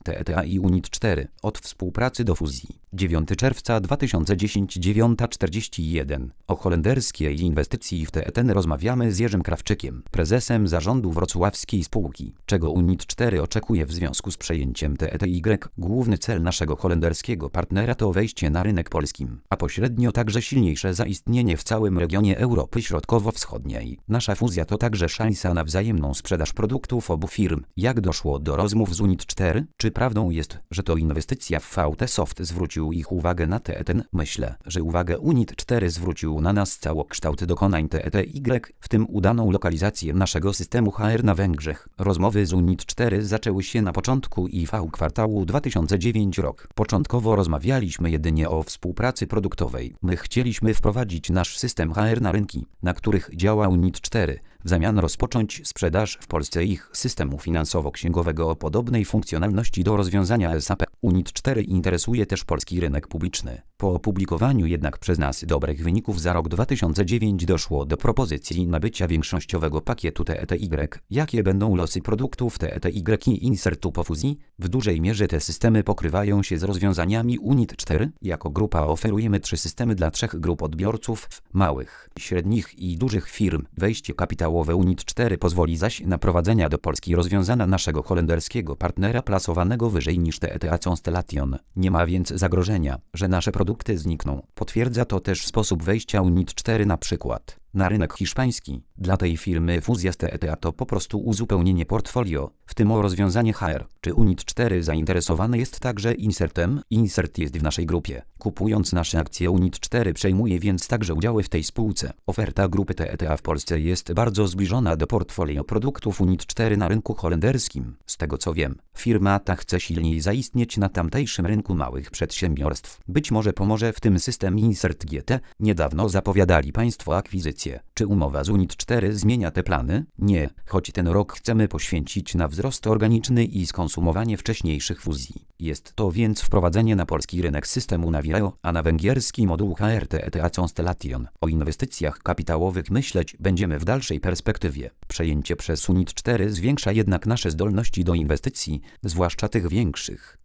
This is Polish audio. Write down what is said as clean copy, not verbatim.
TETA i Unit 4 od współpracy do fuzji. 9 czerwca 2010 9:41. O holenderskiej inwestycji w TETN rozmawiamy z Jerzym Krawczykiem, prezesem zarządu wrocławskiej spółki. Czego Unit 4 oczekuje w związku z przejęciem TETY? Główny cel naszego holenderskiego partnera to wejście na rynek polskim, a pośrednio także silniejsze zaistnienie w całym regionie Europy Środkowo-Wschodniej. Nasza fuzja to także szansa na wzajemną sprzedaż produktów obu firm. Jak doszło do rozmów z Unit 4? Czy prawdą jest, że to inwestycja w VT Soft zwrócił ich uwagę na TETN? Myślę, że uwagę Unit 4 zwrócił na nas całokształt dokonań TETY, w tym udaną lokalizację naszego systemu HR na Węgrzech. Rozmowy z Unit 4 zaczęły się na początku IV kwartału 2009 rok. Początkowo rozmawialiśmy jedynie o współpracy produktowej. My chcieliśmy wprowadzić nasz system HR na rynki, na których działa Unit 4, w zamian rozpocząć sprzedaż w Polsce ich systemu finansowo-księgowego o podobnej funkcjonalności do rozwiązania SAP. Unit 4 interesuje też polski rynek publiczny. Po opublikowaniu jednak przez nas dobrych wyników za rok 2009 doszło do propozycji nabycia większościowego pakietu TETY. Jakie będą losy produktów TETY i Insertu po fuzji? W dużej mierze te systemy pokrywają się z rozwiązaniami Unit 4. Jako grupa oferujemy 3 systemy dla 3 grup odbiorców: małych, średnich i dużych firm. Wejście kapitałowe Unit 4 pozwoli zaś na prowadzenie do Polski rozwiązania naszego holenderskiego partnera plasowanego wyżej niż TETY Constellation. Nie ma więc zagrożenia, że nasze produkty znikną. Potwierdza to też sposób wejścia Unit 4 na przykład na rynek hiszpański. Dla tej firmy fuzja z TETA to po prostu uzupełnienie portfolio, w tym o rozwiązanie HR. Czy Unit 4 zainteresowany jest także Insertem? Insert jest w naszej grupie. Kupując nasze akcje, Unit 4 przejmuje więc także udziały w tej spółce. Oferta grupy TETA w Polsce jest bardzo zbliżona do portfolio produktów Unit 4 na rynku holenderskim. Z tego co wiem, firma ta chce silniej zaistnieć na tamtejszym rynku małych przedsiębiorstw. Być może pomoże w tym system Insert GT. Niedawno zapowiadali Państwo akwizycję. Czy umowa z Unit 4 zmienia te plany? Nie, choć ten rok chcemy poświęcić na wzrost organiczny i skonsumowanie wcześniejszych fuzji. Jest to więc wprowadzenie na polski rynek systemu Navireo, a na węgierski moduł HR TETY Constellation. O inwestycjach kapitałowych myśleć będziemy w dalszej perspektywie. Przejęcie przez Unit 4 zwiększa jednak nasze zdolności do inwestycji, zwłaszcza tych większych.